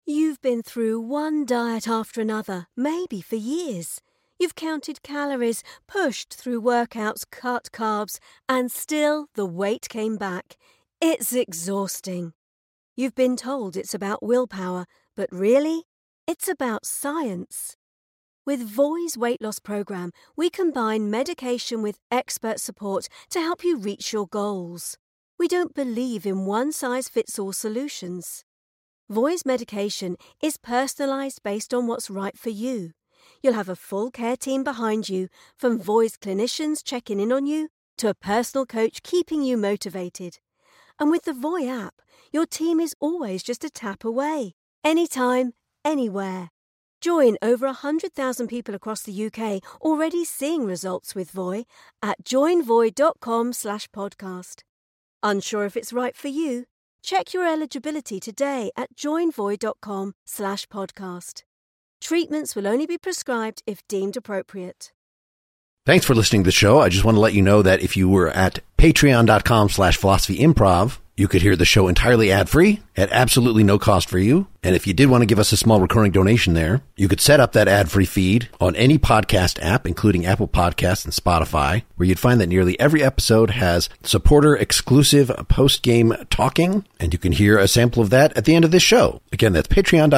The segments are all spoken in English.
You've been through one diet after another, maybe for years. You've counted calories, pushed through workouts, cut carbs, and still the weight came back. It's exhausting. You've been told it's about willpower, but really, it's about science. With Voi's weight loss program, we combine medication with expert support to help you reach your goals. We don't believe in one-size-fits-all solutions. Voi's medication is personalised based on what's right for you. You'll have a full care team behind you, from Voi's clinicians checking in on you to a personal coach keeping you motivated. And with the Voi app, your team is always just a tap away, anytime, anywhere. Join over 100,000 people across the UK already seeing results with Voi at joinvoi.com/podcast. Unsure if it's right for you? Check your eligibility today at joinvoi.com/podcast. Treatments will only be prescribed if deemed appropriate. Thanks for listening to the show. I just want to let you know that if you were at patreon.com/philosophyimprov, you could hear the show entirely ad-free at absolutely no cost for you. And if you did want to give us a small recurring donation there, you could set up that ad-free feed on any podcast app, including Apple Podcasts and Spotify, where you'd find that nearly every episode has supporter-exclusive post-game talking, and you can hear a sample of that at the end of this show. Again, that's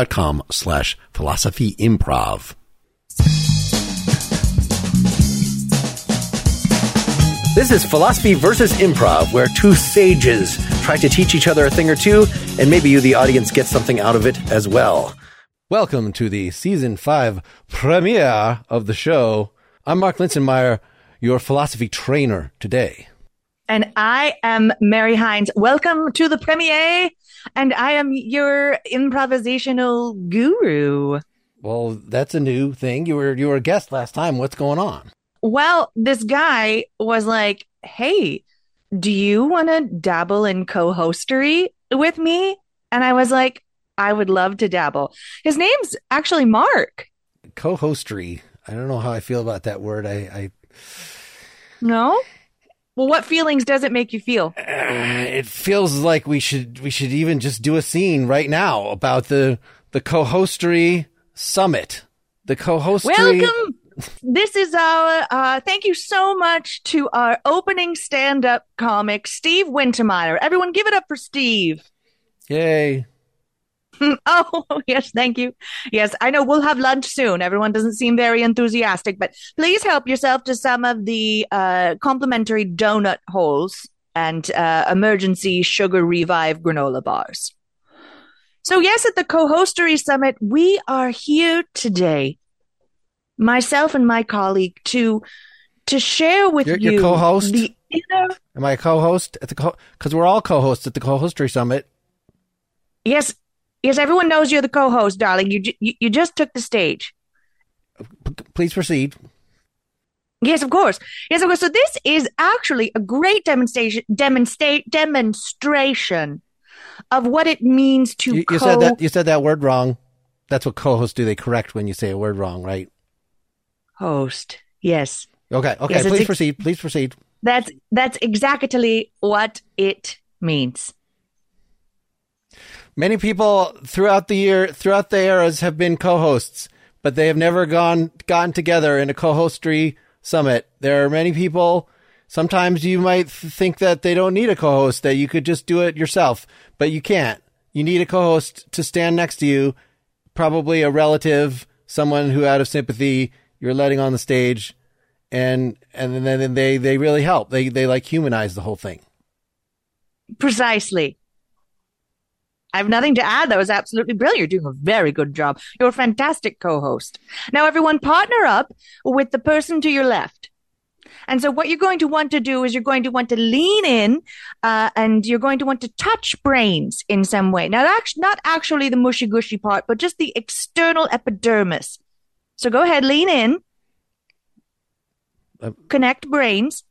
patreon.com/philosophyimprov. This is Philosophy versus Improv, where two sages try to teach each other a thing or two, and maybe you, the audience, get something out of it as well. Welcome to the Season 5 premiere of the show. I'm Mark Linsenmeyer, your philosophy trainer today. And I am Mary Hines. Welcome to the premiere, and I am your improvisational guru. Well, that's a new thing. You were a guest last time. What's going on? Well, this guy was like, hey, do you want to dabble in co-hostery with me? And I was like, I would love to dabble. His name's actually Mark. Co-hostery. I don't know how I feel about that word. No? Well, what feelings does it make you feel? It feels like we should even just do a scene right now about the co-hostery summit. The co-hostery. Welcome. This is our, thank you so much to our opening stand-up comic, Steve Wintermeyer. Everyone give it up for Steve. Yay. Oh, yes, thank you. Yes, I know we'll have lunch soon. Everyone doesn't seem very enthusiastic, but please help yourself to some of the complimentary donut holes and emergency sugar revive granola bars. So yes, at the Co-Hostery Summit, we are here today, myself and my colleague, to share with you your co-host? The inner... Am I a co-host at the because we're all co-hosts at the Co-Hostery Summit. Yes, everyone knows you're the co-host, darling. You just took the stage. Please proceed. Yes, of course. So this is actually a great demonstration of what it means to You said that word wrong. That's what co-hosts do. They correct when you say a word wrong, right? Host. Yes. Okay. Yes, Please proceed. That's exactly what it means. Many people throughout the eras have been co-hosts, but they have never gotten together in a co-hostery summit. There are many people. Sometimes you might think that they don't need a co-host, that you could just do it yourself, but you can't. You need a co-host to stand next to you, probably a relative, someone who out of sympathy you're letting on the stage, and then they really help. They like humanize the whole thing. Precisely. I have nothing to add. That was absolutely brilliant. You're doing a very good job. You're a fantastic co-host. Now, everyone, partner up with the person to your left. And so what you're going to want to do is you're going to want to lean in and you're going to want to touch brains in some way. Now, not actually the mushy-gushy part, but just the external epidermis. So go ahead, lean in. Connect brains.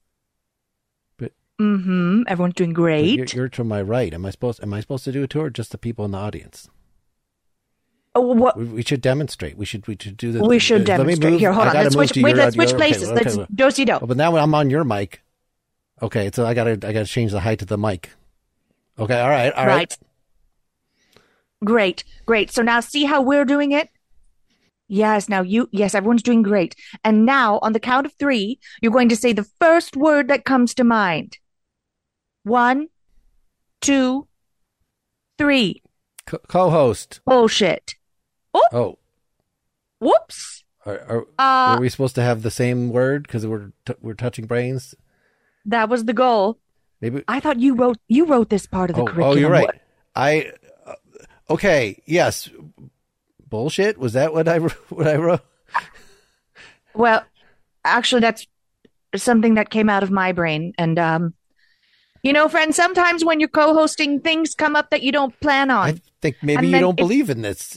Everyone's doing great. You're to my right. Am I supposed to do a tour, or just the people in the audience? Oh, what? We should demonstrate. We should do the. We should demonstrate. Here, hold on. Let's switch places. Okay. Let's do-si-do. Oh, but now I'm on your mic. Okay, so I gotta change the height of the mic. Okay, all right. Great, great. So now see how we're doing it? Yes, everyone's doing great. And now on the count of 3, you're going to say the first word that comes to mind. 1, 2, 3. Co-host. Bullshit. Oh. Whoops. Are we supposed to have the same word because we're touching brains? That was the goal. Maybe I thought you wrote this part of the curriculum. Oh, you're right. Okay, yes. Bullshit? Was that what I wrote? Well, actually, that's something that came out of my brain. And, friends, sometimes when you're co-hosting, things come up that you don't plan on. I think maybe you don't believe in this.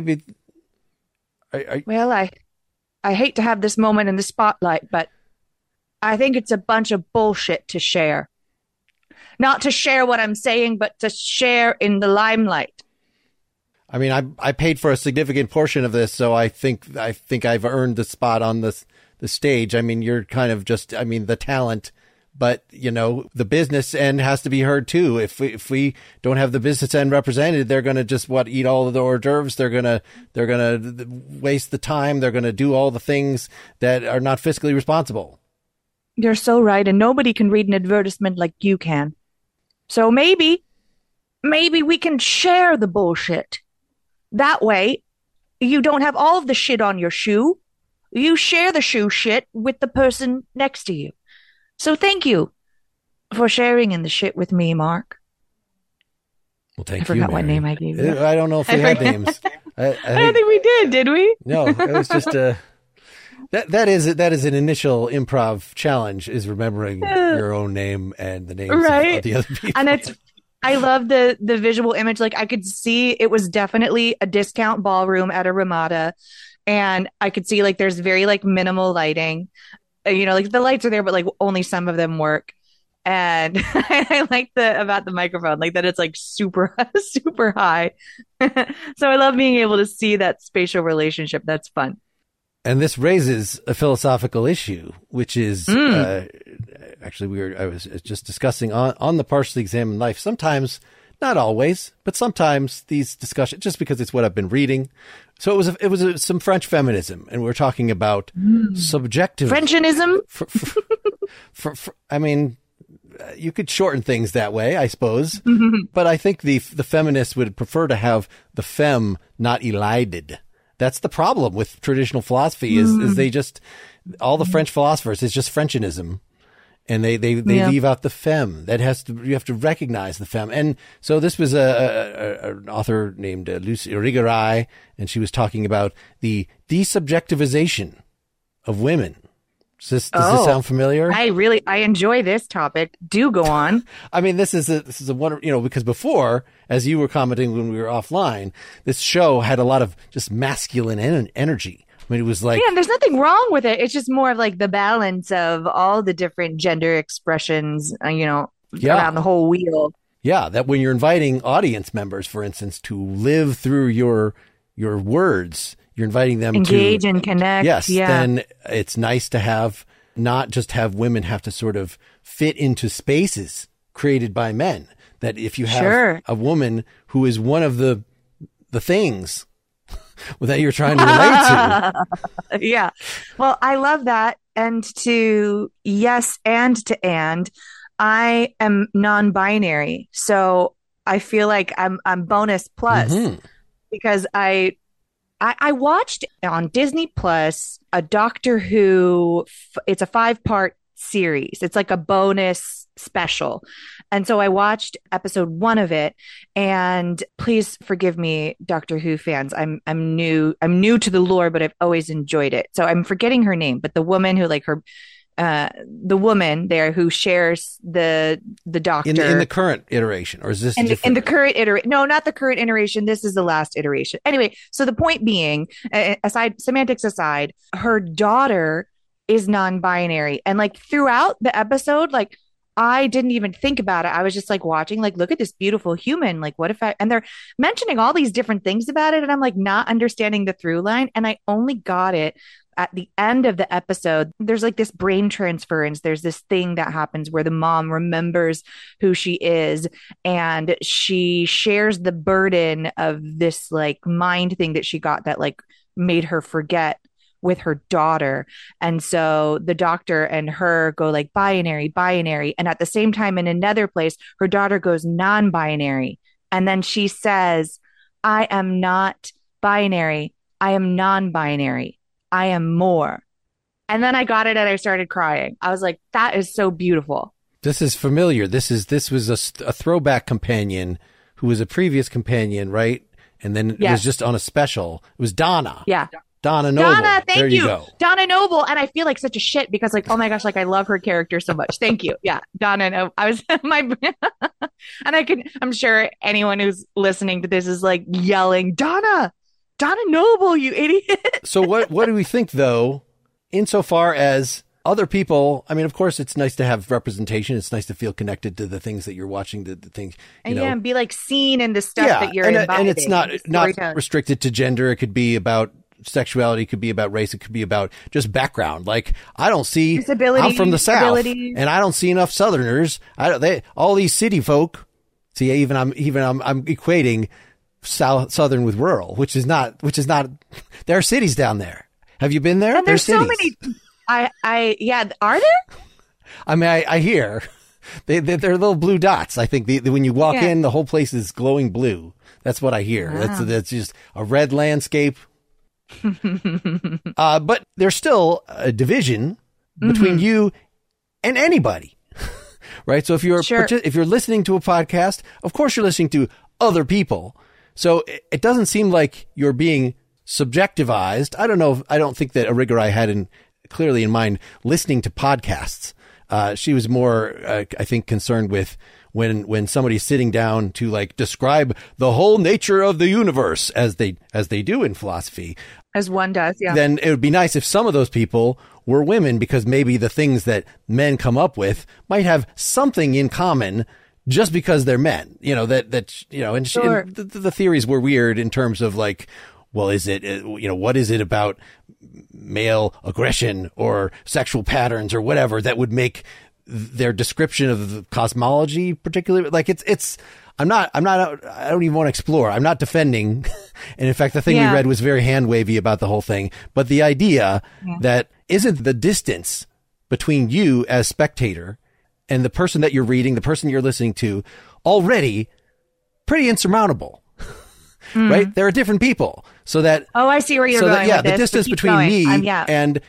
Well, I hate to have this moment in the spotlight, but I think it's a bunch of bullshit to share. Not to share what I'm saying, but to share in the limelight. I mean, I paid for a significant portion of this, so I think I've earned the spot on the stage. I mean, you're kind of just, the talent, but the business end has to be heard too. If we don't have the business end represented, they're going to just eat all of the hors d'oeuvres. They're going to waste the time. They're going to do all the things that are not fiscally responsible. You're so right, and nobody can read an advertisement like you can. So maybe we can share the bullshit. That way, you don't have all of the shit on your shoe. You share the shoe shit with the person next to you. So thank you for sharing in the shit with me, Mark. Well, thank you. I forgot what name I gave you. I don't know if we had names. I don't think we did we? No, it was just that is an initial improv challenge, is remembering your own name and the names of the other people. And I love the visual image. Like, I could see it was definitely a discount ballroom at a Ramada, and I could see like there's very like minimal lighting. Like the lights are there, but like only some of them work. And I like about the microphone, like that it's like super, super high. So I love being able to see that spatial relationship. That's fun. And this raises a philosophical issue, which is actually I was just discussing on the Partially Examined Life. Sometimes, not always, but sometimes these discussions, just because it's what I've been reading. So it was some French feminism, and we're talking about subjective Frenchianism. I mean, you could shorten things that way, I suppose. But I think the feminists would prefer to have the femme not elided. That's the problem with traditional philosophy is they just, all the French philosophers is just Frenchianism, and they leave out the femme. You have to recognize the femme. And so this was an author named Lucy Irigaray, and she was talking about the desubjectivization of women. Does this sound familiar? I enjoy this topic. Do go on. I mean, this is a wonder, because before, as you were commenting when we were offline, this show had a lot of just masculine energy. I mean, it was like, yeah, there's nothing wrong with it. It's just more of like the balance of all the different gender expressions, around the whole wheel. Yeah, that when you're inviting audience members, for instance, to live through your words, you're inviting them engage to and connect. Yes, yeah. Then it's nice to not just have women have to sort of fit into spaces created by men. That if you have a woman who is one of the things that you're trying to relate to. Yeah. Well, I love that. And I am non-binary. So I feel like I'm bonus plus because I watched on Disney Plus a Doctor Who. It's a 5-part series. It's like a bonus special. And so I watched episode 1 of it, and please forgive me, Doctor Who fans. I'm new to the lore, but I've always enjoyed it. So I'm forgetting her name, but the woman who the woman there who shares the doctor in the current iteration, or is this in the current iteration? No, not the current iteration. This is the last iteration. Anyway, so the point being, semantics aside, her daughter is non-binary, and like throughout the episode, like I didn't even think about it. I was just like watching, like, look at this beautiful human. Like, what if and they're mentioning all these different things about it, and I'm like not understanding the through line, and I only got it at the end of the episode, there's like this brain transference. There's this thing that happens where the mom remembers who she is and she shares the burden of this like mind thing that she got that like made her forget with her daughter. And so the doctor and her go like binary, binary. And at the same time, in another place, her daughter goes non-binary. And then she says, I am not binary. I am non-binary. I am more. And then I got it and I started crying. I was like, that is so beautiful. This is familiar. This was a throwback companion who was a previous companion, right? And then it was just on a special. It was Donna. Yeah. Donna Noble. Donna, thank there you. Go. Donna Noble. And I feel like such a shit because like, oh my gosh, like I love her character so much. Thank you. Yeah. Donna Noble. I was and I'm sure anyone who's listening to this is like yelling, Donna Noble, you idiot. So what do we think though, insofar as other people? I mean, of course, it's nice to have representation. It's nice to feel connected to the things that you're watching, the things, and be like seen in the stuff that you're imbibing. And it's not restricted to gender. It could be about sexuality, it could be about race, it could be about just background. Like I don't see, I'm from the South, and I don't see enough Southerners. All these city folk. See, even I'm equating Southern with rural, which is not. There are cities down there. Have you been there? And there's so many. Are there? I mean, I hear they're little blue dots. I think when you walk in, the whole place is glowing blue. That's what I hear. Wow. That's just a red landscape. But there's still a division between you and anybody, right? So if you're listening to a podcast, of course you're listening to other people. So it doesn't seem like you're being subjectivized. I don't know. I don't think that Irigaray had clearly in mind listening to podcasts. She was more, I think, concerned with when somebody's sitting down to like describe the whole nature of the universe as they do in philosophy. As one does, yeah. Then it would be nice if some of those people were women, because maybe the things that men come up with might have something in common just because they're men. And the theories were weird in terms of like, well, is it, what is it about male aggression or sexual patterns or whatever that would make their description of the cosmology particularly like I don't even want to explore. I'm not defending. And in fact, the thing we read was very hand wavy about the whole thing. But the idea that isn't the distance between you as spectator and the person that you're reading, the person you're listening to, already pretty insurmountable, right? There are different people. So that, I see where you're going. The distance between me and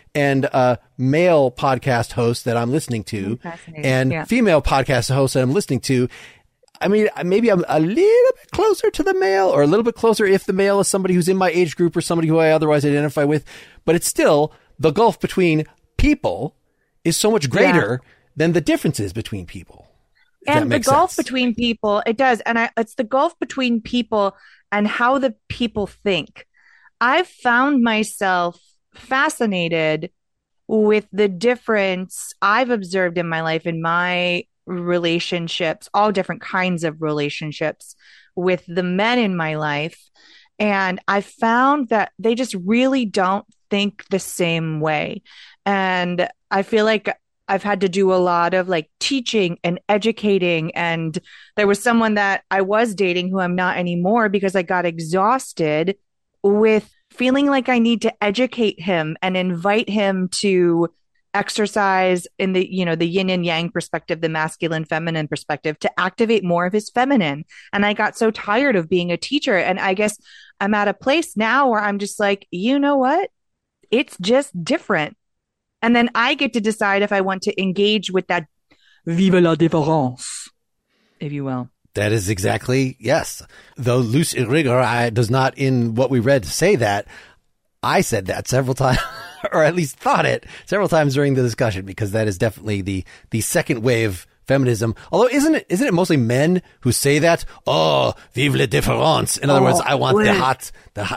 male podcast host that I'm listening to and female podcast host that I'm listening to. I mean, maybe I'm a little bit closer to the male, or a little bit closer if the male is somebody who's in my age group or somebody who I otherwise identify with. But it's still, the gulf between people is so much greater than the differences between people. And the gulf between people, it does. And it's the gulf between people and how the people think. I've found myself fascinated with the difference I've observed in my life, in my relationships, all different kinds of relationships with the men in my life. And I found that they just really don't think the same way. And I feel like I've had to do a lot of like teaching and educating. And there was someone that I was dating who I'm not anymore because I got exhausted with feeling like I need to educate him and invite him to exercise in the yin and yang perspective, the masculine feminine perspective, to activate more of his feminine. And I got so tired of being a teacher. And I guess I'm at a place now where I'm just like, you know what? It's just different. And then I get to decide if I want to engage with that vive la différence, if you will. That is exactly, yes. Though Luce Irigaray does not, in what we read, say that, I said that several times, or at least thought it several times during the discussion, because that is definitely the second wave feminism. Although isn't it mostly men who say that? Oh, vive la différence. In other words, I want the hot,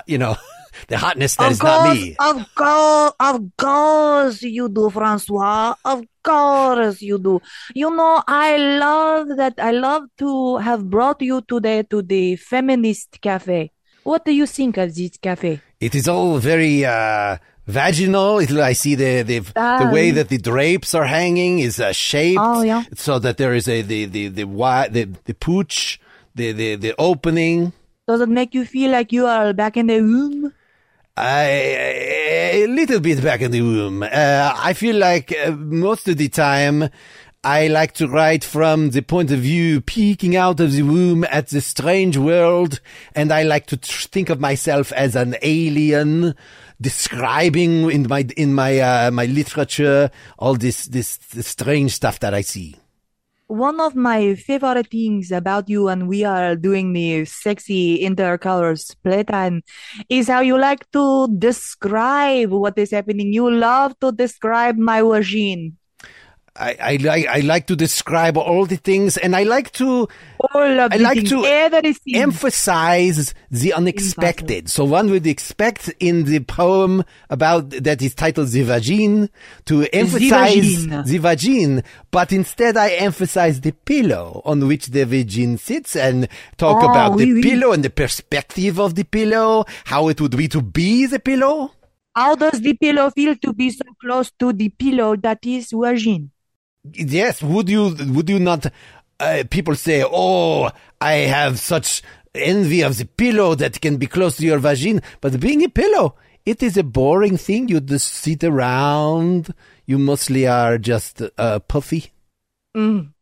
the hotness that is not me. Of course you do, Francois. Of course you do. I love to have brought you today to the feminist cafe. What do you think of this cafe? It is all very vaginal. I see the way that the drapes are hanging is shaped so that there is the pooch, the opening. Does it make you feel like you are back in the womb? A little bit back in the womb. I feel like most of the time I like to write from the point of view peeking out of the womb at the strange world, and I like to think of myself as an alien describing in my literature all this strange stuff that I see. One of my favorite things about you when we are doing the sexy intercolors playtime is how you like to describe what is happening. You love to describe my vagine. I like to describe all the things, and I like to emphasize the unexpected. So one would expect in the poem that is titled The Vagine to emphasize the vagine, but instead I emphasize the pillow on which the vagine sits and talk about the pillow and the perspective of the pillow, how it would be to be the pillow. How does the pillow feel to be so close to the pillow that is vagine? Yes, would you not, people say, oh, I have such envy of the pillow that can be close to your vagine, but being a pillow, it is a boring thing. You just sit around, you mostly are just puffy. Come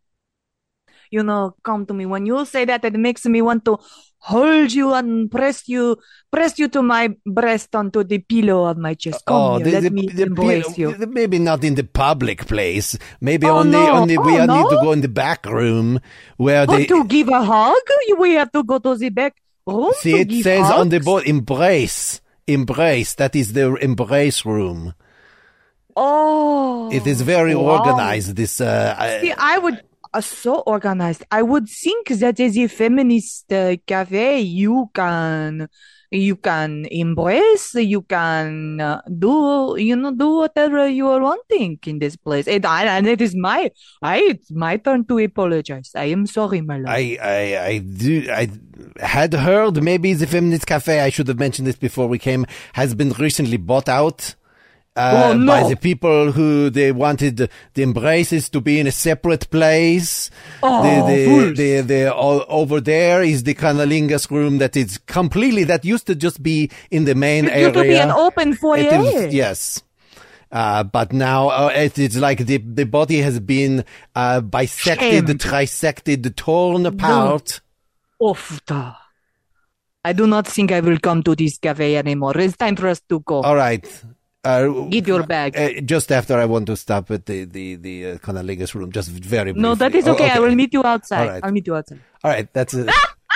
to me. When you say that, it makes me want to hold you and press you to my breast onto the pillow of my chest. Let me embrace you. Maybe not in the public place. Maybe only we need to go in the back room where to give a hug? We have to go to the back room. See, it says hugs? On the board, embrace. That is the embrace room. Oh, it is very organized. This. See, I would. So organized. I would think that as a feminist cafe, you can embrace, you can do whatever you are wanting in this place. And it's my turn to apologize. I am sorry, my love. I had heard maybe the feminist cafe, I should have mentioned this before we came, has been recently bought out. By the people who they wanted the embraces to be in a separate place. Over there is the Cunnilingus room that used to just be in the main area. It used to be an open foyer. Yes. But now it's like the body has been bisected, trisected, torn apart. I do not think I will come to this cafe anymore. It's time for us to go. All right. Give your bag. Just after I want to stop at the Cunnilingus room, just very briefly. No, that is okay. I will meet you outside. Right. I'll meet you outside. All right, that's it.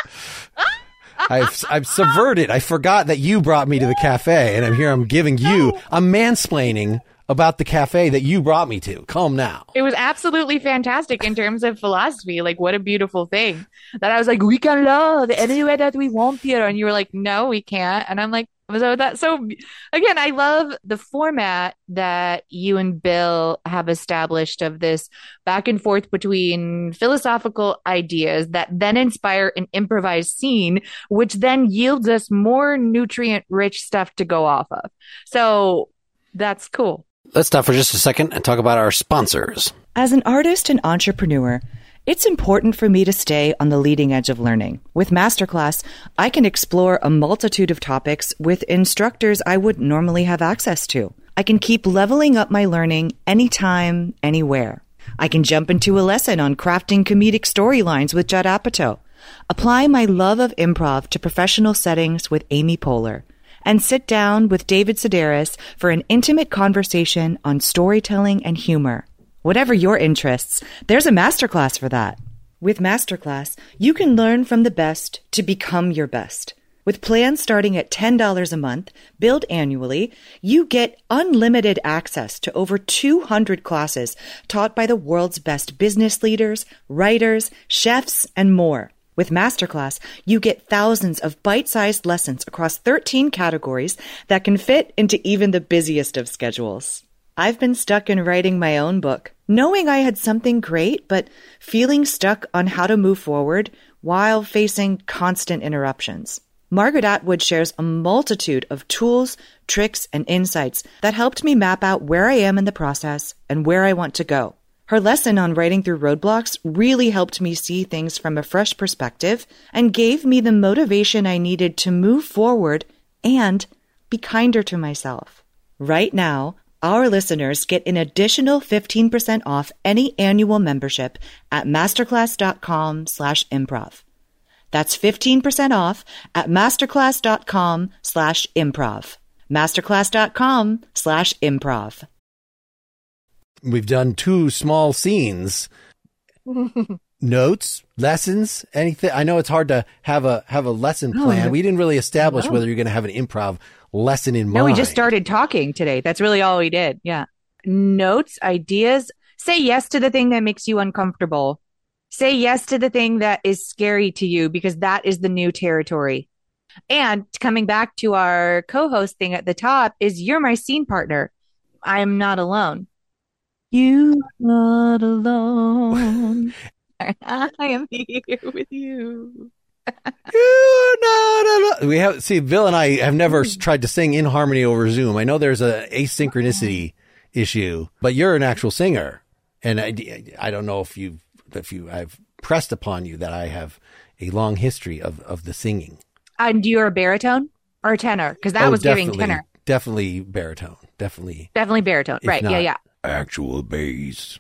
I've subverted. I forgot that you brought me to the cafe, and I'm mansplaining about the cafe that you brought me to. Calm now. It was absolutely fantastic in terms of philosophy. Like, what a beautiful thing. That I was like, we can love any way that we want here. And you were like, no, we can't. And I'm like, so again, I love the format that you and Bill have established of this back and forth between philosophical ideas that then inspire an improvised scene, which then yields us more nutrient-rich stuff to go off of. So that's cool. Let's stop for just a second and talk about our sponsors. As an artist and entrepreneur, it's important for me to stay on the leading edge of learning. With Masterclass, I can explore a multitude of topics with instructors I wouldn't normally have access to. I can keep leveling up my learning anytime, anywhere. I can jump into a lesson on crafting comedic storylines with Judd Apatow, apply my love of improv to professional settings with Amy Poehler, and sit down with David Sedaris for an intimate conversation on storytelling and humor. Whatever your interests, there's a Masterclass for that. With Masterclass, you can learn from the best to become your best. With plans starting at $10 a month, billed annually, you get unlimited access to over 200 classes taught by the world's best business leaders, writers, chefs, and more. With Masterclass, you get thousands of bite-sized lessons across 13 categories that can fit into even the busiest of schedules. I've been stuck in writing my own book, knowing I had something great, but feeling stuck on how to move forward while facing constant interruptions. Margaret Atwood shares a multitude of tools, tricks, and insights that helped me map out where I am in the process and where I want to go. Her lesson on writing through roadblocks really helped me see things from a fresh perspective and gave me the motivation I needed to move forward and be kinder to myself. Right now, our listeners get an additional 15% off any annual membership at masterclass.com/improv. That's 15% off at masterclass.com/improv. masterclass.com/improv. We've done 2 small scenes. Notes, lessons, anything. I know it's hard to have a lesson plan. We didn't really establish whether you're going to have an improv lesson in mind. No, we just started talking today. That's really all we did. Yeah. Notes, ideas. Say yes to the thing that makes you uncomfortable. Say yes to the thing that is scary to you, because that is the new territory. And coming back to our co-host thing at the top is, you're my scene partner. I am not alone. You're not alone. I am here with you. You're not alone. We have, see, Bill and I have never tried to sing in harmony over Zoom. I know there's a asynchronicity issue, but you're an actual singer, and I don't know if I've pressed upon you that I have a long history of the singing. And you're a baritone or a tenor? Because that was giving tenor. Definitely baritone. Definitely Baritone. Right. Yeah. Actual bass.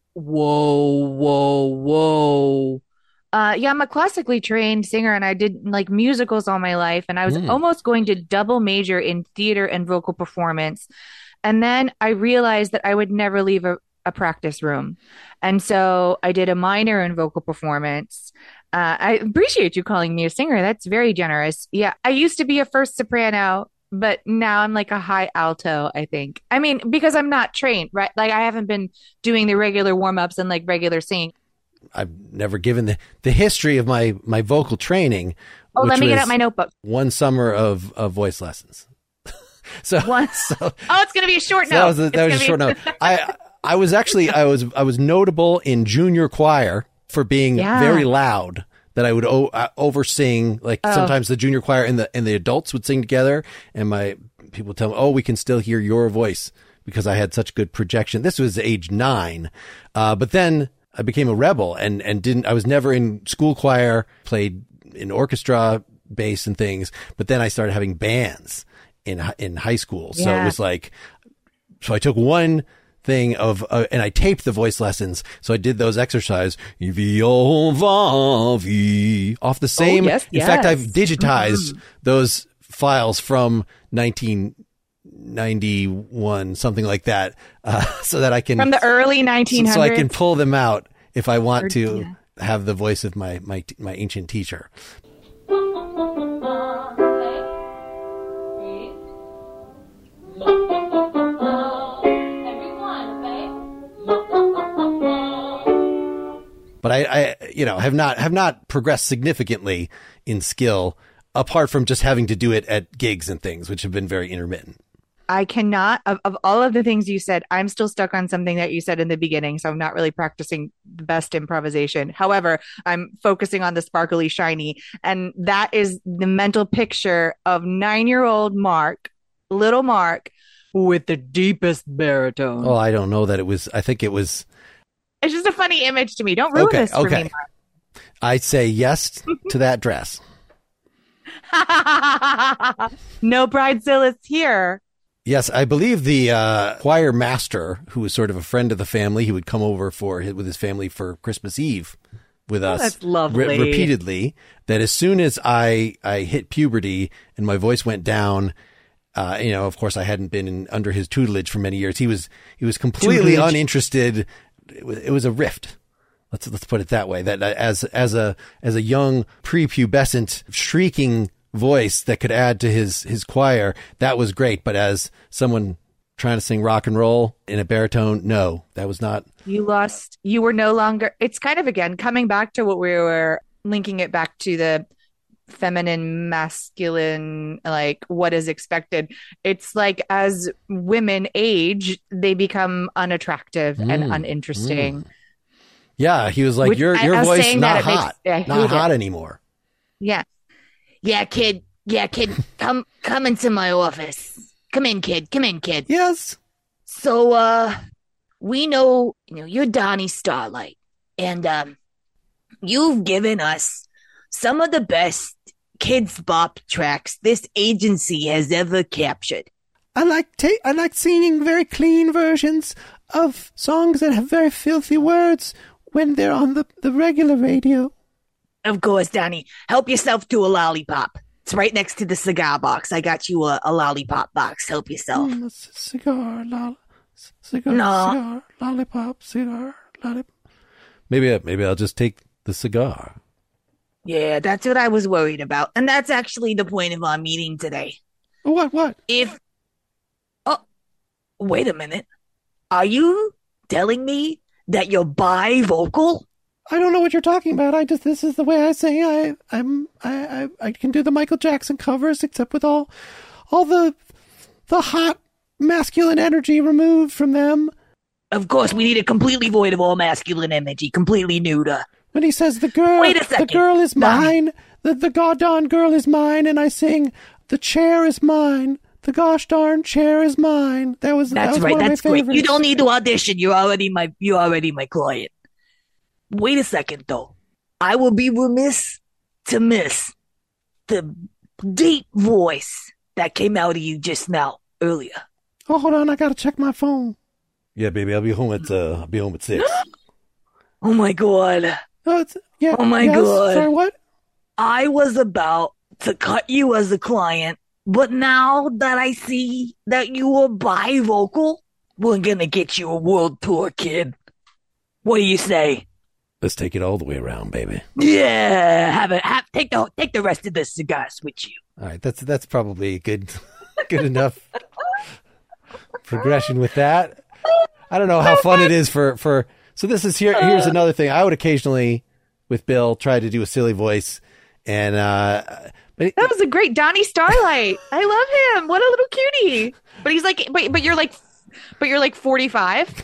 Whoa. Yeah, I'm a classically trained singer, and I did like musicals all my life, and I was almost going to double major in theater and vocal performance. And then I realized that I would never leave a practice room. And so I did a minor in vocal performance. I appreciate you calling me a singer. That's very generous. Yeah, I used to be a first soprano, but now I'm like a high alto, I think. I mean, because I'm not trained, right? Like I haven't been doing the regular warm-ups and like regular singing. I've never given the history of my vocal training. Oh, let me get out my notebook. One summer of voice lessons. So it's going to be a short note. That was a short note. I was notable in junior choir for being very loud. That I would oversing, like sometimes the junior choir and the adults would sing together, and my people would tell me, "Oh, we can still hear your voice," because I had such good projection. This was age 9, but then I became a rebel and I was never in school choir, played in orchestra, bass and things, but then I started having bands in high school. So it was like, so I took one thing of, and I taped the voice lessons. So I did those exercises, off the same. In fact, I've digitized those files from 1991, something like that, so that I can, from the early 1900s, so I can pull them out if I want to have the voice of my ancient teacher. But I have not progressed significantly in skill, apart from just having to do it at gigs and things, which have been very intermittent. I cannot, of all of the things you said, I'm still stuck on something that you said in the beginning. So I'm not really practicing the best improvisation. However, I'm focusing on the sparkly shiny. And that is the mental picture of 9-year-old Mark, little Mark, with the deepest baritone. Oh, I don't know that it was. I think it was. It's just a funny image to me. Don't ruin this for me, Mark. I'd say yes to that dress. No bridezillas here. Yes, I believe the choir master, who was sort of a friend of the family, he would come over with his family for Christmas Eve with us. That's lovely. Repeatedly. That as soon as I hit puberty and my voice went down, of course I hadn't been under his tutelage for many years. He was completely uninterested. It was a rift. Let's put it that way. That as a young prepubescent shrieking voice that could add to his choir, that was great. But as someone trying to sing rock and roll in a baritone, no, that was not. You were no longer. It's kind of, again, coming back to what we were linking it back to the feminine, masculine, like what is expected. It's like as women age, they become unattractive and uninteresting. Yeah, he was like, your voice not hot, not hot anymore. Yeah, kid, Yeah, kid, come into my office. Come in, kid. Come in, kid. Yes. So, we know, you're Donnie Starlight, and you've given us some of the best kids bop tracks this agency has ever captured. I like singing very clean versions of songs that have very filthy words when they're on the regular radio. Of course, Donnie. Help yourself to a lollipop. It's right next to the cigar box. I got you a lollipop box. Help yourself. Cigar, lollipop. Maybe I'll just take the cigar. Yeah, that's what I was worried about. And that's actually the point of our meeting today. What? Wait a minute. Are you telling me that you're bivocal? I don't know what you're talking about. This is the way I sing. I can do the Michael Jackson covers, except with all the hot masculine energy removed from them. Of course, we need it completely void of all masculine energy, completely neuter. When he says the girl, Wait a second. the girl is mine, the goddamn girl is mine, and I sing, the chair is mine, the gosh darn chair is mine. That was right. One That's of my great. favorites. You don't need to audition. You're already my client. Wait a second, though. I will be remiss to miss the deep voice that came out of you just now, earlier. Oh, hold on, I gotta check my phone. Yeah, baby, I'll be home at 6. Oh my god. Oh my God. Sorry, what? I was about to cut you as a client, but now that I see that you are bivocal, we're gonna get you a world tour, kid. What do you say? Let's take it all the way around, baby. Yeah, take the rest of the cigars with you. All right, that's probably good enough progression with that. I don't know how fun it is for. So this is here's another thing. I would occasionally, with Bill, try to do a silly voice, and That was a great Donnie Starlight. I love him. What a little cutie. But he's like, but you're like 45.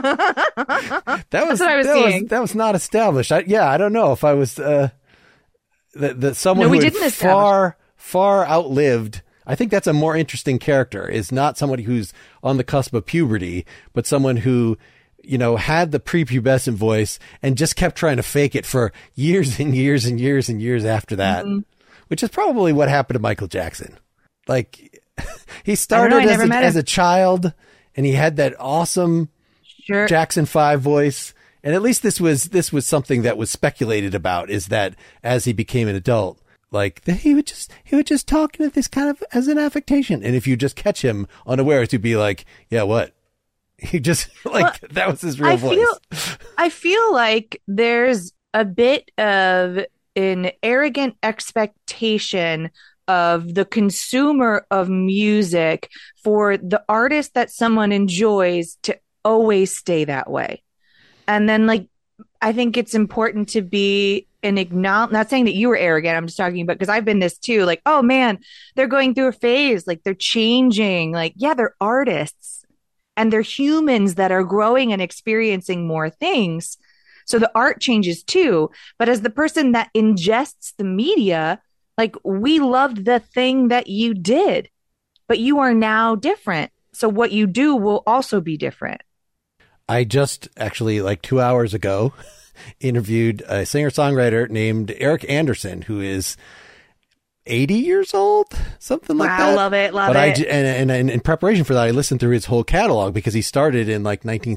That's what I was seeing. That was not established. I don't know if I was that someone we who didn't had establish. far outlived. I think that's a more interesting character. Is not somebody who's on the cusp of puberty, but someone who had the prepubescent voice and just kept trying to fake it for years and years and years and years after that, which is probably what happened to Michael Jackson. Like he started as a child. And he had that awesome Jackson 5 voice. And at least this was something that was speculated about, is that as he became an adult, like he would just talk in this kind of as an affectation. And if you just catch him unawares, he'd be like, yeah, what? He just that was his real voice. I feel like there's a bit of an arrogant expectation of the consumer of music for the artist that someone enjoys to always stay that way. And then I think it's important to be not saying that you were arrogant. I'm just talking about, because I've been this too. Like, oh man, they're going through a phase. Like they're changing. Like, yeah, they're artists and they're humans that are growing and experiencing more things. So the art changes too. But as the person that ingests the media, we loved the thing that you did, but you are now different. So what you do will also be different. I just actually 2 hours ago interviewed a singer-songwriter named Eric Anderson, who is 80 years old, something like that. I love it. Love it. And in preparation for that, I listened through his whole catalog, because he started in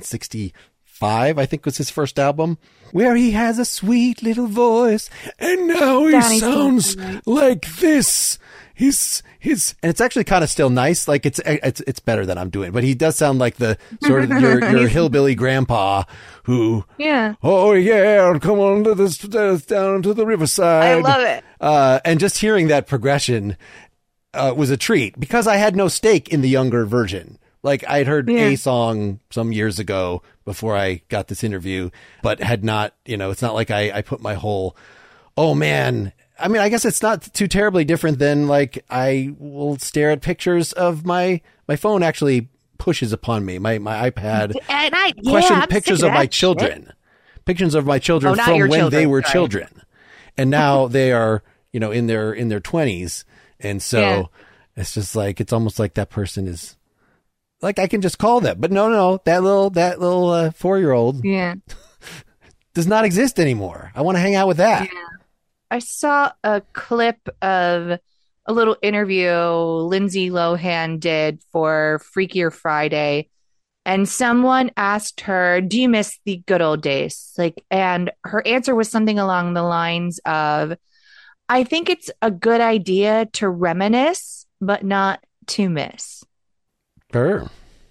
1965, I think was his first album, where he has a sweet little voice, and now he sounds like this. His and it's actually kind of still nice. Like it's better than I'm doing, but he does sound like the sort of your hillbilly grandpa who, oh yeah, come on to this down to the riverside. I love it. And just hearing that progression was a treat, because I had no stake in the younger version. Like I had heard a song some years ago before I got this interview, but had not, it's not like I put my whole, oh man. I mean, I guess it's not too terribly different than I will stare at pictures of my phone actually pushes upon me. My iPad pictures of my children, pictures of my children from when they were children. And now they are, in their 20s. And so Yeah. it's just like, it's almost like that person is like, I can just call them, but no, that little 4-year-old Yeah. does not exist anymore. I want to hang out with that. I saw a clip of a little interview Lindsay Lohan did for Freakier Friday, and someone asked her, "Do you miss the good old days?" Like, and her answer was something along the lines of, "I think it's a good idea to reminisce, but not to miss." Sure.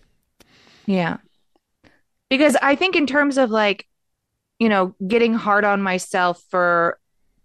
Yeah. Because I think in terms of like, getting hard on myself for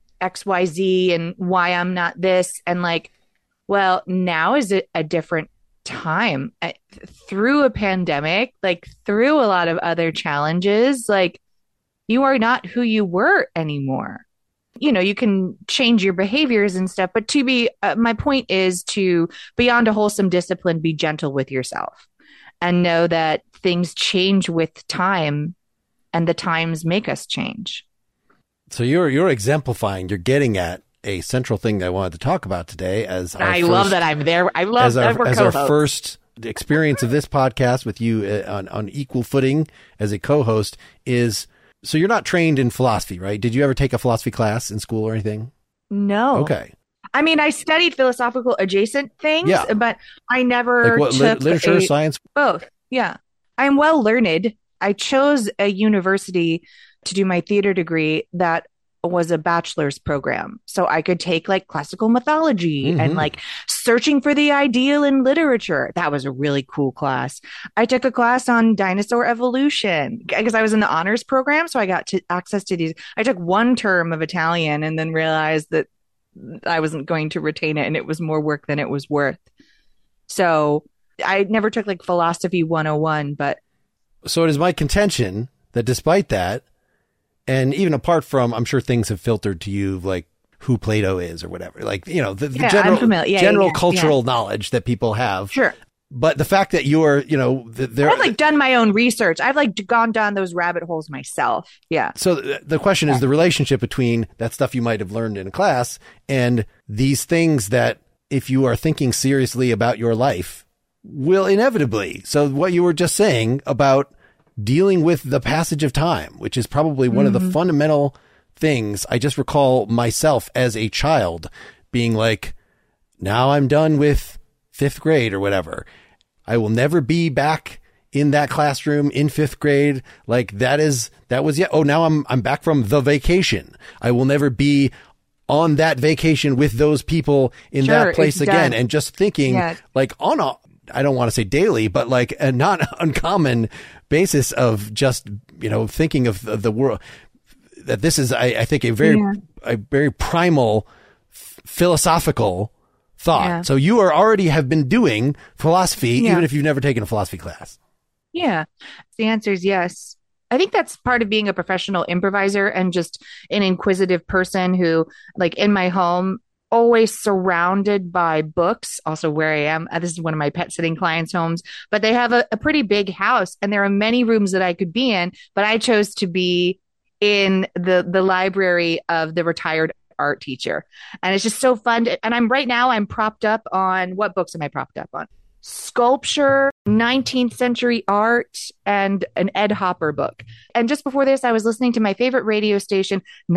XYZ and why I'm not this, and like, well, now is it a different time through a pandemic, like through a lot of other challenges, like you are not who you were anymore. You can change your behaviors and stuff, but to be, my point is to, beyond a wholesome discipline, be gentle with yourself and know that things change with time and the times make us change. So you're exemplifying, you're getting at a central thing that I wanted to talk about today as I love that I'm there. I love that we're as our co-hosts. first experience of this podcast with you on equal footing as a co-host is, so you're not trained in philosophy, right? Did you ever take a philosophy class in school or anything? No. Okay. I mean, I studied philosophical adjacent things, Yeah. but I never Like what, took literature, science? both. Yeah. I'm well learned. I chose a university to do my theater degree that was a bachelor's program. So I could take like classical mythology and like searching for the ideal in literature. That was a really cool class. I took a class on dinosaur evolution because I was in the honors program. So I got access to these. I took one term of Italian and then realized that I wasn't going to retain it and it was more work than it was worth. So I never took like philosophy 101, but. So it is my contention that despite that, and even apart from, I'm sure things have filtered to you, like who Plato is or whatever, like, the I'm familiar. general cultural knowledge that people have. Sure. But the fact that you're, I've like done my own research. I've like gone down those rabbit holes myself. Yeah. So the question is the relationship between that stuff you might have learned in class and these things that if you are thinking seriously about your life will inevitably. So what you were just saying about dealing with the passage of time, which is probably one of the fundamental things. I just recall myself as a child being like, now I'm done with 5th grade or whatever. I will never be back in that classroom in 5th grade. Like that was, yeah. Oh, now I'm back from the vacation. I will never be on that vacation with those people in that place again. And just thinking like on a, I don't want to say daily, but like a not uncommon basis of just, thinking of the world, that this is, I think, a very primal philosophical thought. Yeah. So you already have been doing philosophy, even if you've never taken a philosophy class. Yeah. The answer is yes. I think that's part of being a professional improviser and just an inquisitive person who, like in my home, always surrounded by books. Also where I am, this is one of my pet sitting clients' homes, but they have a pretty big house and there are many rooms that I could be in, but I chose to be in the library of the retired art teacher. And it's just so fun. And I'm propped up on, what books am I propped up on? Sculpture, 19th century art, and an Ed Hopper book. And just before this, I was listening to my favorite radio station,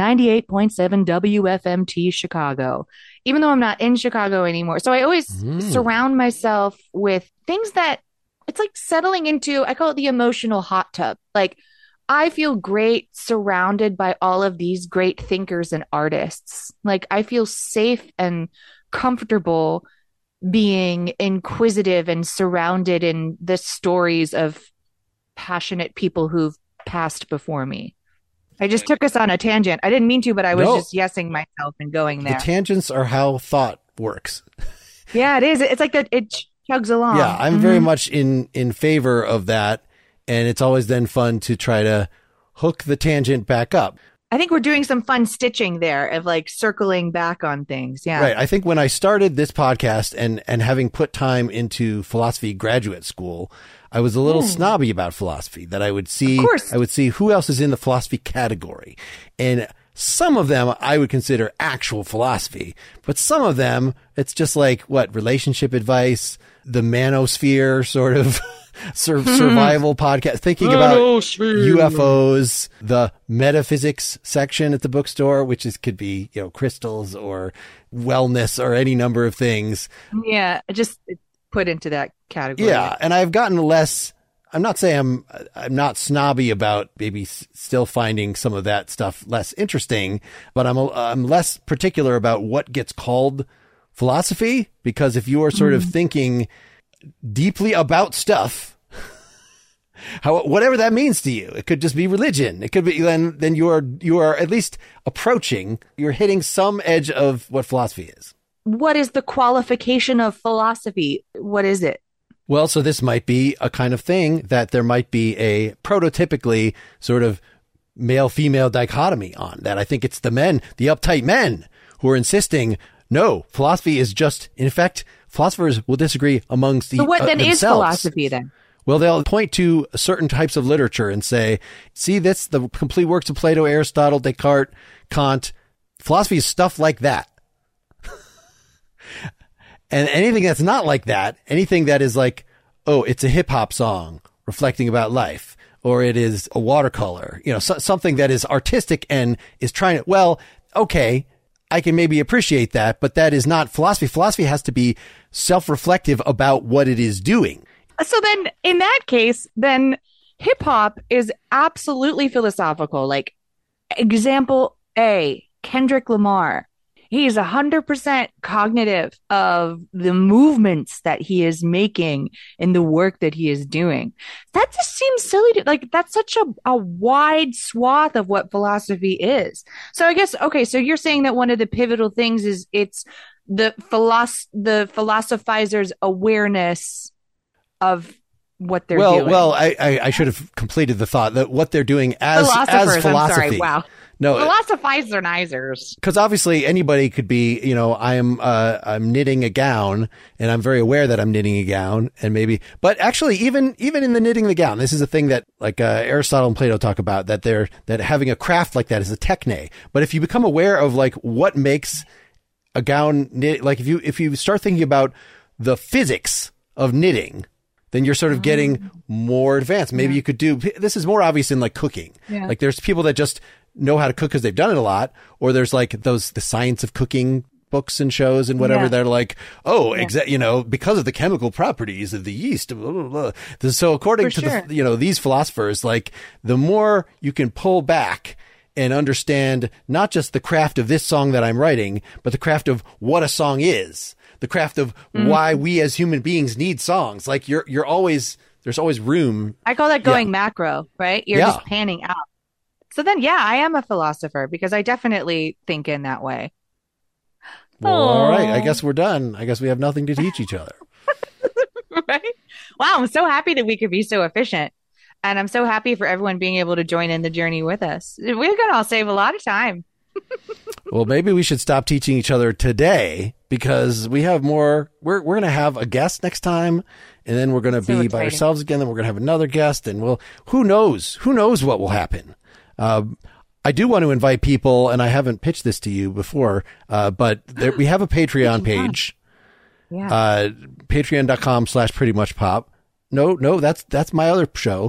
98.7 WFMT Chicago, even though I'm not in Chicago anymore. So I always surround myself with things that it's like settling into, I call it the emotional hot tub. Like I feel great surrounded by all of these great thinkers and artists. Like I feel safe and comfortable being inquisitive and surrounded in the stories of passionate people who've passed before me. I just took us on a tangent. I didn't mean to, but I was just yesing myself and going there. The tangents are how thought works. Yeah, it is. It's like that. It chugs along. Yeah, I'm very much in favor of that. And it's always then fun to try to hook the tangent back up. I think we're doing some fun stitching there of like circling back on things. Yeah. Right. I think when I started this podcast and having put time into philosophy graduate school, I was a little snobby about philosophy, that I would see who else is in the philosophy category. And Some of them I would consider actual philosophy, but some of them, it's just like, relationship advice, the manosphere sort of survival podcast, thinking about UFOs, the metaphysics section at the bookstore, which could be, crystals or wellness or any number of things. Yeah, just put into that category. Yeah, and I've gotten less. I'm not saying I'm not snobby about maybe still finding some of that stuff less interesting, but I'm less particular about what gets called philosophy, because if you are sort of thinking deeply about stuff, whatever that means to you, it could just be religion. It could be then you are at least you're hitting some edge of what philosophy is. What is the qualification of philosophy? What is it? Well, so this might be a kind of thing that there might be a prototypically sort of male-female dichotomy on that. I think it's the men, the uptight men, who are insisting, no, philosophy is just, in effect, philosophers will disagree amongst So what then themselves. is philosophy then? Well, they'll point to certain types of literature and say, see, that's the complete works of Plato, Aristotle, Descartes, Kant. Philosophy is stuff like that. And anything that's not like that, anything that is like, oh, it's a hip hop song reflecting about life, or it is a watercolor, something that is artistic and is trying to, well, okay, I can maybe appreciate that, but that is not philosophy. Philosophy has to be self-reflective about what it is doing. So then in that case, then hip hop is absolutely philosophical. Like example A, Kendrick Lamar. He's 100% cognitive of the movements that he is making in the work that he is doing. That just seems silly. That's such a wide swath of what philosophy is. So I guess, okay, so you're saying that one of the pivotal things is it's the philosophizer's awareness of what they're doing. Well, I should have completed the thought that what they're doing as philosophy. I'm sorry, wow. No, philosophizers. Because obviously anybody could be, I'm knitting a gown and I'm very aware that I'm knitting a gown, and maybe, but actually even in the knitting the gown, this is a thing that like Aristotle and Plato talk about, that having a craft like that is a techne. But if you become aware of like what makes a gown knit, like if you start thinking about the physics of knitting, then you're sort of getting more advanced. Maybe you could do, this is more obvious in like cooking. Yeah. Like there's people that just know how to cook because they've done it a lot, or there's like the science of cooking books and shows and whatever. They're like, because of the chemical properties of the yeast, blah, blah, blah. So according to these philosophers, like the more you can pull back and understand not just the craft of this song that I'm writing, but the craft of what a song is, the craft of why we as human beings need songs. Like there's always room. I call that going macro, right? You're just panning out. So then, I am a philosopher because I definitely think in that way. Well, all right. I guess we're done. I guess we have nothing to teach each other. Right? Wow. I'm so happy that we could be so efficient. And I'm so happy for everyone being able to join in the journey with us. We're going to all save a lot of time. Well, maybe we should stop teaching each other today, because we have more. We're going to have a guest next time, and then we're going to be by ourselves again. Then we're going to have another guest, and who knows what will happen. I do want to invite people, and I haven't pitched this to you before, but we have a Patreon page, patreon.com/prettymuchpop. No, that's my other show,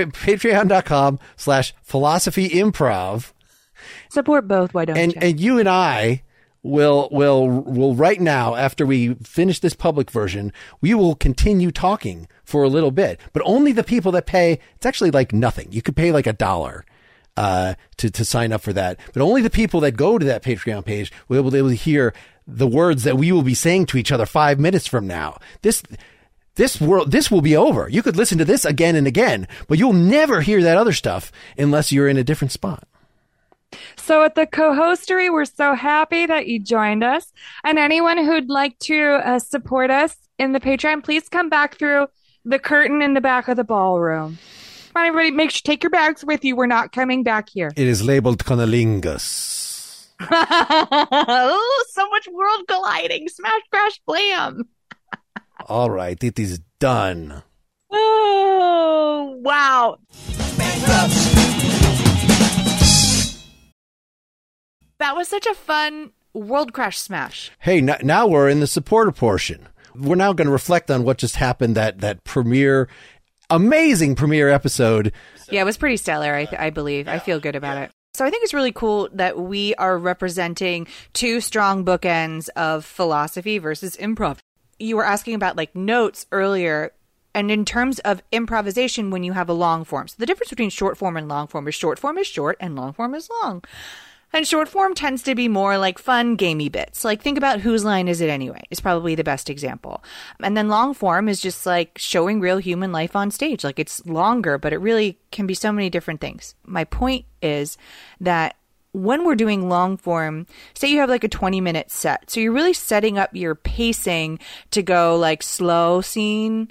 patreon.com/philosophyimprov. Support both. Why don't you? And you and I will right now, after we finish this public version, we will continue talking for a little bit, but only the people that pay. It's actually like nothing. You could pay like $1 to sign up for that, but only the people that go to that Patreon page will be able to hear the words that we will be saying to each other 5 minutes from now. This will be over. You could listen to this again and again, but you'll never hear that other stuff unless you're in a different spot. So at the co-hostery, we're so happy that you joined us. And anyone who'd like to support us in the Patreon, please come back through the curtain in the back of the ballroom. Come on, everybody, take your bags with you. We're not coming back here. It is labeled Conalingus. Oh, so much world colliding. Smash, crash, blam. All right, it is done. Oh, wow. That was such a fun World Crash Smash. Hey, now we're in the supporter portion. We're now going to reflect on what just happened, that amazing premiere episode. Yeah, it was pretty stellar, I believe. I feel good about it. So I think it's really cool that we are representing two strong bookends of philosophy versus improv. You were asking about like notes earlier. And in terms of improvisation, when you have a long form, so the difference between short form and long form is short and long form is long. And short form tends to be more like fun, gamey bits. Like think about Whose Line Is It Anyway? Is probably the best example. And then long form is just like showing real human life on stage. Like it's longer, but it really can be so many different things. My point is that when we're doing long form, say you have like a 20-minute set. So you're really setting up your pacing to go like slow scene,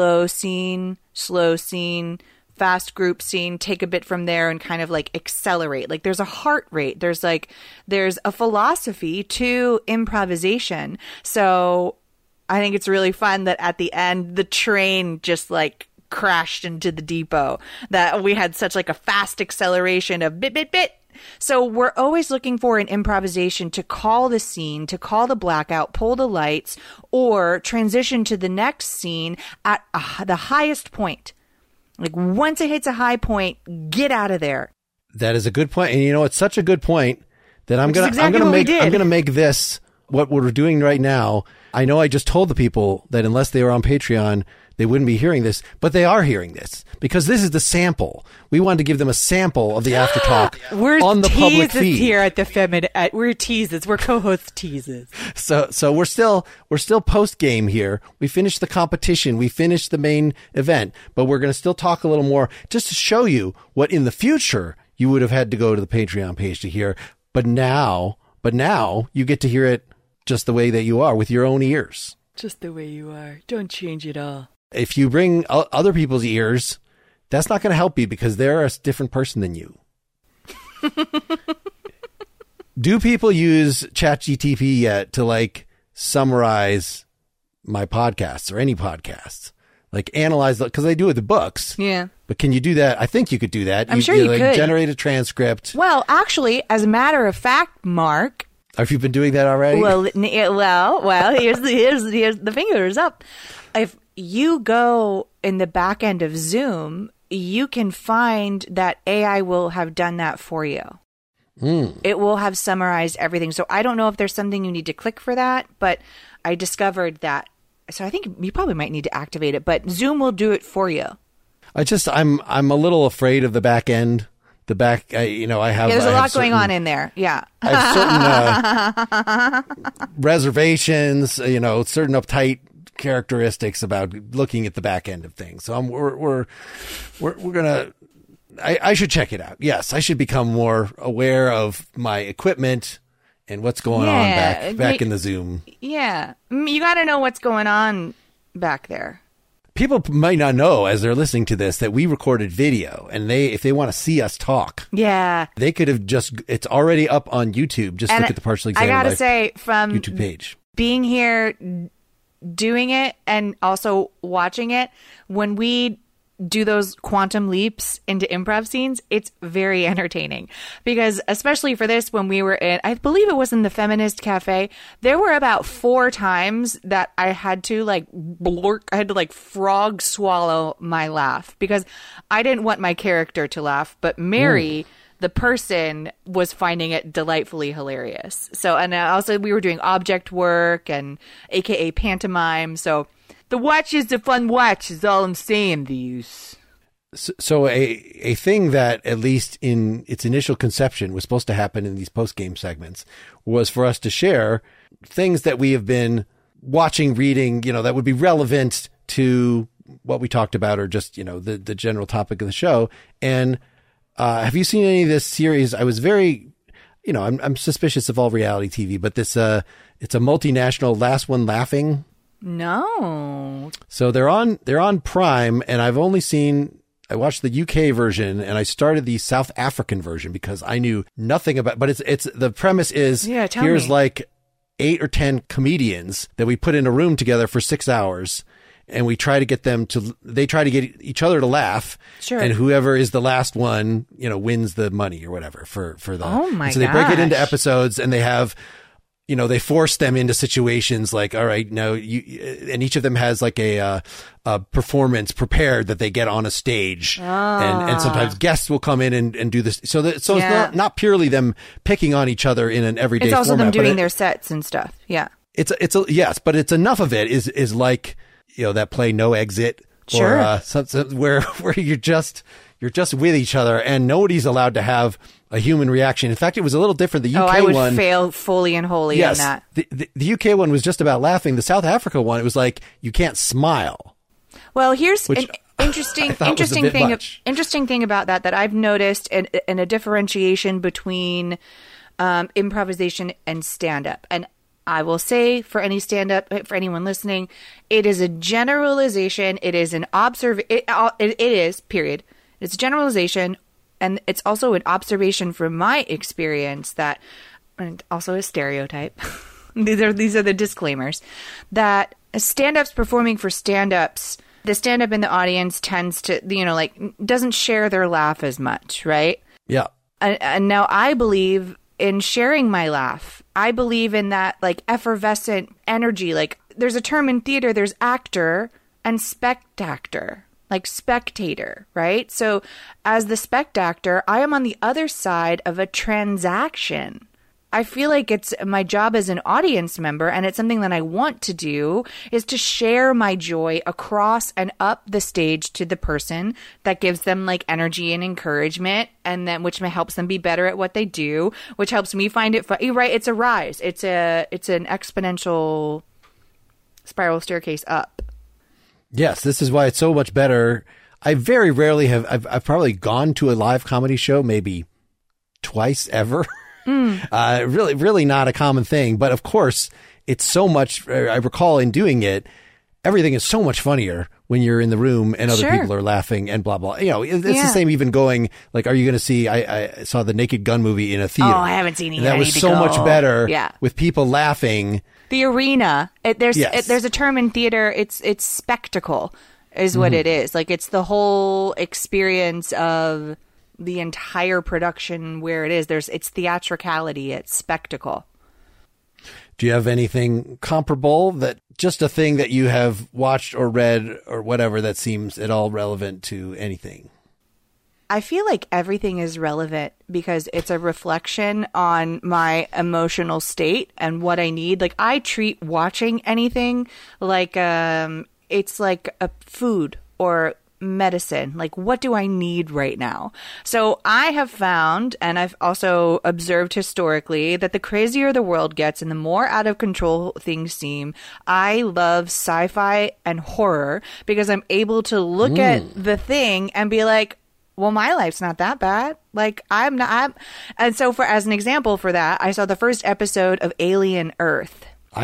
fast group scene, take a bit from there and kind of like accelerate. Like there's a heart rate. There's a philosophy to improvisation. So I think it's really fun that at the end, the train just like crashed into the depot, that we had such like a fast acceleration of bit. So we're always looking for an improvisation to call the scene, to call the blackout, pull the lights, or transition to the next scene at the highest point. Like once it hits a high point, get out of there. That is a good point. And you know, it's such a good point that I'm going to make this what we're doing right now. I know I just told the people that unless they were on Patreon, they wouldn't be hearing this, but they are hearing this because this is the sample. We wanted to give them a sample of the after talk on the public feed here at the Feminine. We're teases. We're co-host teases. So we're still post game here. We finished the competition. We finished the main event, but we're going to still talk a little more just to show you what in the future you would have had to go to the Patreon page to hear. But now you get to hear it just the way that you are with your own ears. Just the way you are. Don't change it all. If you bring other people's ears, that's not going to help you because they're a different person than you. Do people use ChatGPT yet to like summarize my podcasts or any podcasts? Like analyze, because they do it with the books. Yeah. But can you do that? I think you could do that. I'm sure you could. Generate a transcript. Well, actually, as a matter of fact, Mark. Have you been doing that already? Well, here's the fingers up. If you go in the back end of Zoom, you can find that AI will have done that for you. It will have summarized everything. So I don't know if there's something you need to click for that, but I discovered that. So I think you probably might need to activate it, but Zoom will do it for you. I'm a little afraid of the back end. The back, I have. Yeah, there's a lot going on in there. Yeah. I have certain reservations, certain uptight characteristics about looking at the back end of things. So we're gonna. I should check it out. Yes, I should become more aware of my equipment and what's going on back in the Zoom. Yeah, you got to know what's going on back there. People might not know as they're listening to this that we recorded video, and if they want to see us talk, they could have it's already up on YouTube. Just look at the Partially Examined I gotta say, from YouTube page, being here, doing it, and also watching it, when we do those quantum leaps into improv scenes, it's very entertaining because especially for this, when we were in, I believe it was in the Feminist Cafe, there were about 4 times that I had to frog swallow my laugh because I didn't want my character to laugh, but Mary, the person, was finding it delightfully hilarious. So, and also we were doing object work and AKA pantomime. So the watch is the fun watch is all I'm saying these. So a thing that, at least in its initial conception, was supposed to happen in these post-game segments was for us to share things that we have been watching, reading, that would be relevant to what we talked about or just, the general topic of the show. And have you seen any of this series? I was very, I'm suspicious of all reality TV, but this, it's a multinational Last One Laughing. No. So they're on Prime, and I watched the UK version and I started the South African version because I knew nothing about, but it's the premise is here's like 8 or 10 comedians that we put in a room together for 6 hours. and we try to get they try to get each other to laugh. Sure. And whoever is the last one, wins the money or whatever for the. Oh my and so they break it into gosh. episodes, and they have, they force them into situations like, all right, now and each of them has like a performance prepared that they get on a stage, and sometimes guests will come in and do this. So it's not purely them picking on each other in an everyday. It's also format, them doing their sets and stuff. Yeah. Yes, but it's enough of it is like, that play No Exit, Sure. or where you're just with each other and nobody's allowed to have a human reaction. In fact, it was a little different. The UK I would one fail fully and wholly on that. The UK one was just about laughing. The South Africa one, it was like you can't smile. Well, here's Which an interesting I thought was a bit thing. much. Interesting thing about that I've noticed in a differentiation between improvisation and stand up. And I will say for any stand up, for anyone listening, it is a generalization. It is an it is, period. It's a generalization, and it's also an observation from my experience and also a stereotype. These are the disclaimers that stand-ups performing for stand-ups, the stand-up in the audience tends to, doesn't share their laugh as much, right? Yeah. And now I believe in sharing my laugh. I believe in that effervescent energy. Like there's a term in theater, there's actor and spectator. Like spectator, right? So as the spectator, I am on the other side of a transaction. I feel like it's my job as an audience member, and it's something that I want to do, is to share my joy across and up the stage to the person. That gives them energy and encouragement, and then which helps them be better at what they do, which helps me find it fun. You're right, it's a rise. It's an exponential spiral staircase up. Yes, this is why it's so much better. I very rarely I've probably gone to a live comedy show maybe twice ever. Really, really not a common thing. But of course, it's so much, I recall in doing it, everything is so much funnier when you're in the room and other people are laughing and blah, blah. It's the same even going, are you going to see, I saw the Naked Gun movie in a theater. Oh, I haven't seen it yet. That was so much better with people laughing. The arena, there's a term in theater, it's spectacle is what it is. It's the whole experience of the entire production where it is. It's theatricality, it's spectacle. Do you have anything comparable, that just a thing that you have watched or read or whatever that seems at all relevant to anything? I feel like everything is relevant because it's a reflection on my emotional state and what I need. I treat watching anything like it's like a food or medicine. What do I need right now? So I have found, and I've also observed historically, that the crazier the world gets and the more out of control things seem, I love sci-fi and horror because I'm able to look at the thing and be like, well, my life's not that bad. And so as an example for that, I saw the first episode of Alien Earth.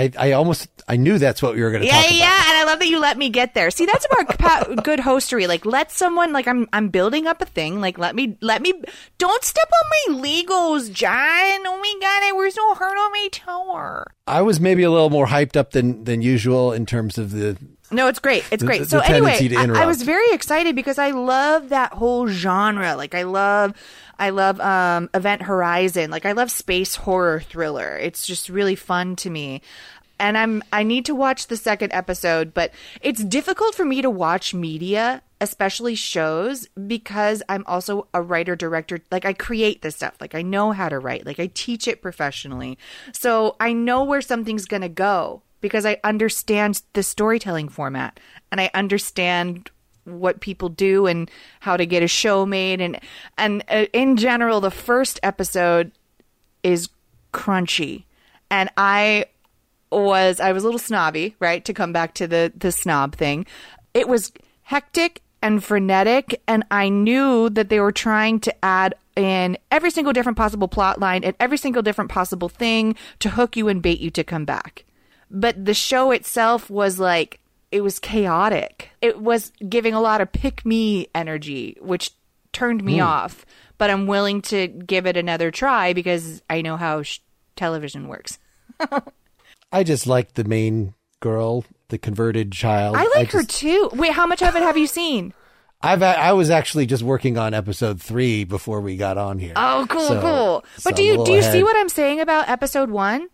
I knew that's what we were going to talk about. Yeah, and I love that you let me get there. See, that's about good hostery. Let someone, I'm building up a thing. Let me, don't step on my Legos, John. Oh my God, we're so hurt on my tower. I was maybe a little more hyped up than usual in terms of the... No, it's great. It's great. The So anyway, tendency to interrupt. I was very excited because I love that whole genre. I love Event Horizon. I love space horror thriller. It's just really fun to me. And I need to watch the second episode, but it's difficult for me to watch media, especially shows, because I'm also a writer director. I create this stuff. I know how to write. I teach it professionally. So I know where something's going to go because I understand the storytelling format and I understand what people do and how to get a show made. And in general, the first episode is crunchy. And I was a little snobby, right? To come back to the snob thing. It was hectic and frenetic, and I knew that they were trying to add in every single different possible plot line and every single different possible thing to hook you and bait you to come back. But the show itself was it was chaotic. It was giving a lot of pick-me energy, which turned me off. But I'm willing to give it another try because I know how television works. I just liked the main girl the converted child. I like her too. Wait, how much of it have you seen? I was actually just working on episode 3 before we got on here. Oh, cool, So- cool. so But do I'm a you little see ahead. what I'm saying about episode 1?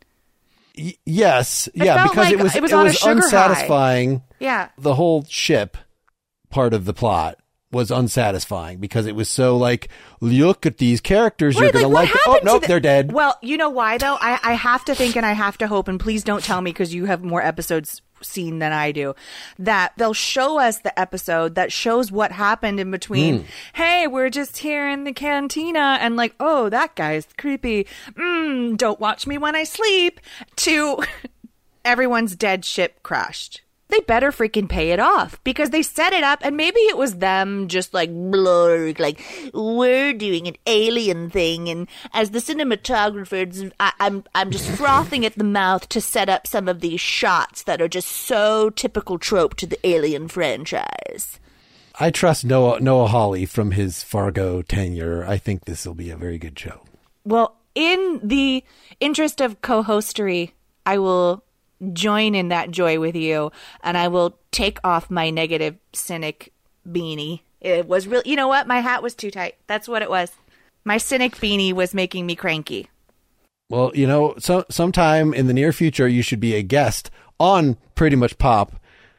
Yes, yeah, felt because like it it was was on a sugar unsatisfying. Yeah. The whole ship part of the plot was unsatisfying because it was so like, look at these characters, you're Right, gonna what like. Oh happened no, to they're dead. Well, you know why though? I have to think and I have to hope, and please don't tell me because you have more episodes seen than I do, that they'll show us the episode that shows what happened in between. Hey, we're just here in the cantina and like, oh, that guy's creepy. Don't watch me when I sleep. To everyone's dead ship crashed. They better freaking pay it off because they set it up, and maybe it was them just like blurred, like we're doing an alien thing, and as the cinematographers, I'm just frothing at the mouth to set up some of these shots that are just so typical trope to the Alien franchise. I trust Noah Hawley from his Fargo tenure. I think this will be a very good show. Well, in the interest of co-hostery, I will join in that joy with you, and I will take off my negative cynic beanie. It was real. You know what? My hat was too tight. That's what it was. My cynic beanie was making me cranky. Well, you know, sometime in the near future, you should be a guest on Pretty Much Pop,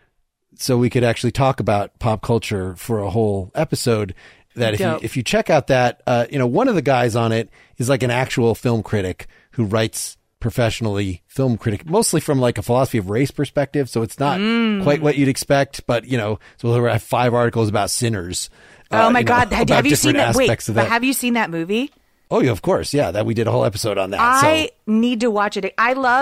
so we could actually talk about pop culture for a whole episode. That Dope. if you check out that, one of the guys on it is like an actual film critic who writes professionally, film critic, mostly from like a philosophy of race perspective. So it's not quite what you'd expect, but so we'll have 5 articles about Sinners. Oh my God. about Have you seen different that? Wait, aspects of but that. have you seen that movie? Oh, yeah, of course. Yeah, that we did a whole episode on that. I So need to watch it.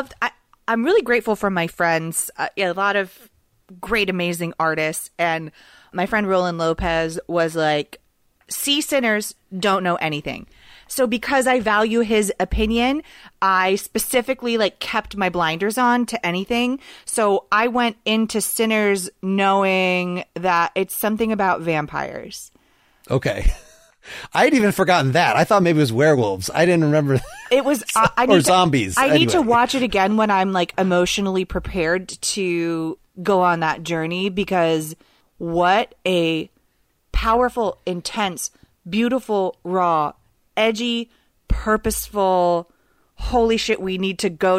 I'm really grateful for my friends. A lot of great, amazing artists. And my friend Roland Lopez was like, see Sinners, don't know anything. So because I value his opinion, I specifically kept my blinders on to anything. So I went into Sinners knowing that it's something about vampires. okay. I had even forgotten that. I thought maybe it was werewolves. I didn't remember. It was Or zombies. I need to Anyway. watch it again when I'm emotionally prepared to go on that journey, because what a powerful, intense, beautiful, raw, edgy, purposeful, holy shit, we need to go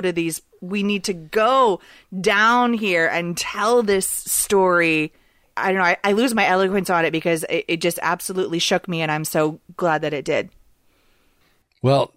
down here and tell this story. I don't know. I lose my eloquence on it because it just absolutely shook me, and I'm so glad that it did. Well,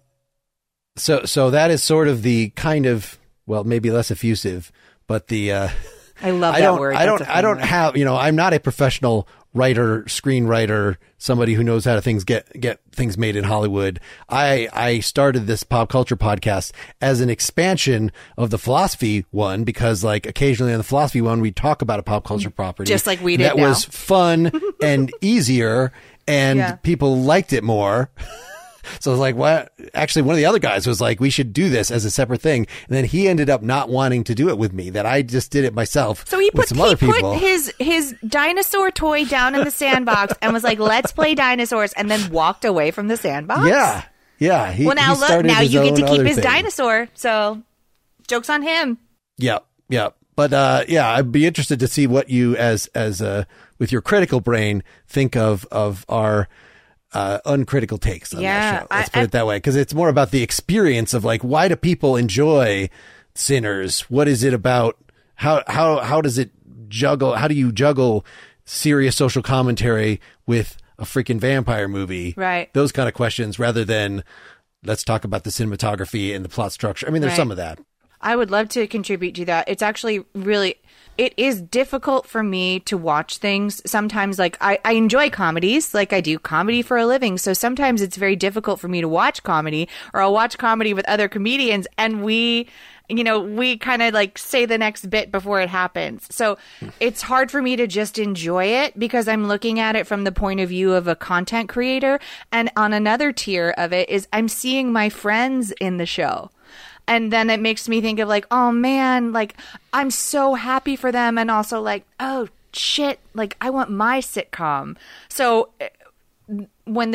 so that is sort of the kind of, well, maybe less effusive, but the I love that word. I That's a don't fun word. have, I'm not a professional writer, screenwriter, somebody who knows how to get things made in Hollywood. I started this pop culture podcast as an expansion of the philosophy one, because occasionally on the philosophy one, we talk about a pop culture property. Just like we did that now. was fun and easier, and Yeah. people liked it more. So I was like, what? Actually, one of the other guys was like, we should do this as a separate thing. And then he ended up not wanting to do it with me, that I just did it myself. So he with put some other people. his dinosaur toy down in the sandbox and was like, "Let's play dinosaurs," and then walked away from the sandbox. Yeah. Yeah. He, Well, now he look, started now his you get own to keep other his thing. dinosaur. So, joke's on him. Yeah. Yeah. But, I'd be interested to see what you, as with your critical brain, think of our, uncritical takes on that show. Let's put it that way. Cause it's more about the experience of why do people enjoy Sinners? What is it about? How does it juggle? How do you juggle serious social commentary with a freaking vampire movie? Right. Those kind of questions, rather than let's talk about the cinematography and the plot structure. I mean, there's Right. some of that. I would love to contribute to that. It's actually it is difficult for me to watch things. Sometimes I enjoy comedies, I do comedy for a living. So sometimes it's very difficult for me to watch comedy, or I'll watch comedy with other comedians and we kind of say the next bit before it happens. So it's hard for me to just enjoy it because I'm looking at it from the point of view of a content creator. And on another tier of it is I'm seeing my friends in the show. And then it makes me think of oh man, I'm so happy for them. And also oh shit, I want my sitcom. So when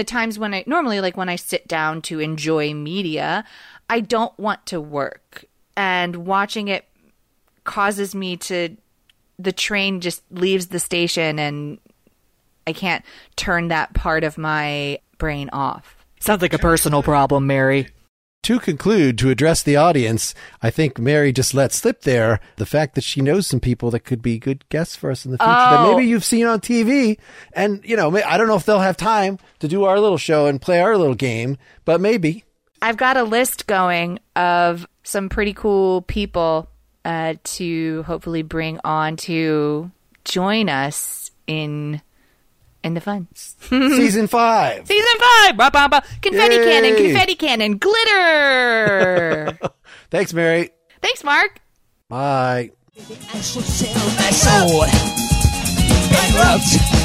I sit down to enjoy media, I don't want to work, and watching it causes me to the train just leaves the station and I can't turn that part of my brain off. Sounds like a personal problem, Mary. To conclude, to address the audience, I think Mary just let slip there the fact that she knows some people that could be good guests for us in the future that maybe you've seen on TV. And, you know, I don't know if they'll have time to do our little show and play our little game, but maybe. I've got a list going of some pretty cool people to hopefully bring on to join us in the fun. Season 5. Season 5. Bah, bah, bah. Confetti cannon, glitter. Thanks, Mary. Thanks, Mark. Bye. I should sell my soul.